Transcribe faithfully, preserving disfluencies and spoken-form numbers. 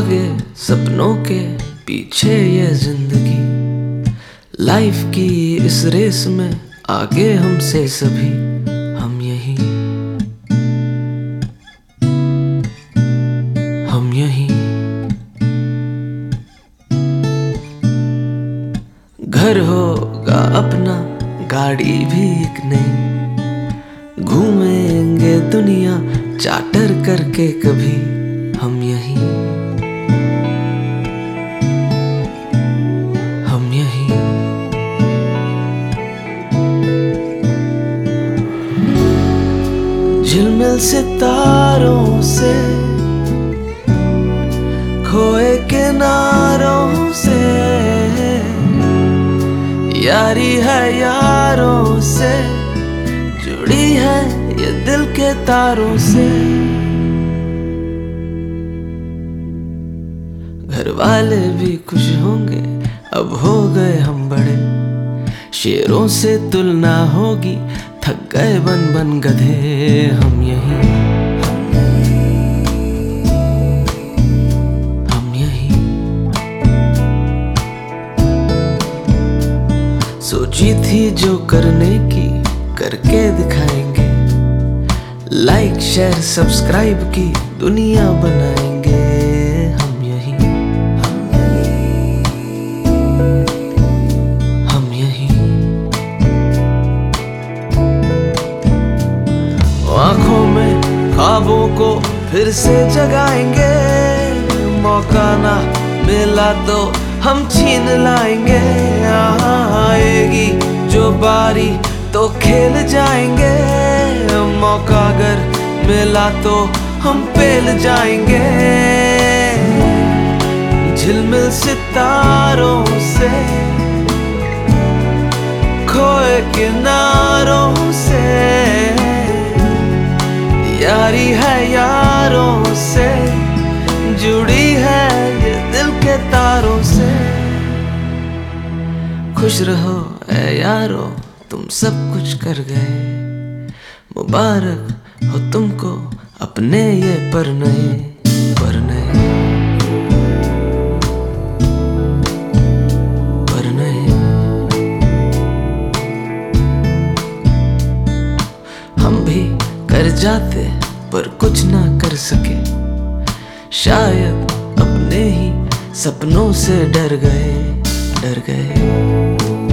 भागे सपनों के पीछे ये जिंदगी, लाइफ की इस रेस में आगे हमसे सभी। हम यही हम यही घर होगा अपना, गाड़ी भी एक नई, घूमेंगे दुनिया चार्टर करके कभी। हम यही हम यही झिलमिल सितारों से, खोए किनारों से, यारी है यारों से, जुड़ी है ये दिल के तारों से। घर वाले भी खुश होंगे, अब हो गए हम बड़े, शेरों से तुलना होगी, थक गए बन बन गधे। हम यही हम यही सोची थी जो करने की करके दिखाएंगे, लाइक शेयर सब्सक्राइब की दुनिया बनाएंगे। हम यही हम यही आंखों में ख्वाबों को फिर से जगाएंगे, मौका ना मिला तो हम छीन लाएंगे। आएगी जो बारी तो खेल जाएंगे, मौका अगर मिला तो हम पेल जाएंगे। झिलमिल सितारों से, खोए किनारों से, यारी है यारों से, जुड़ी है ये दिल के तारों से। खुश रहो ऐ यारो, तुम सब कुछ कर गए, मुबारक हो तुमको अपने ये परनए परनए परनए। हम भी कर जाते पर कुछ ना कर सके, शायद अपने ही सपनों से डर गए डर गए।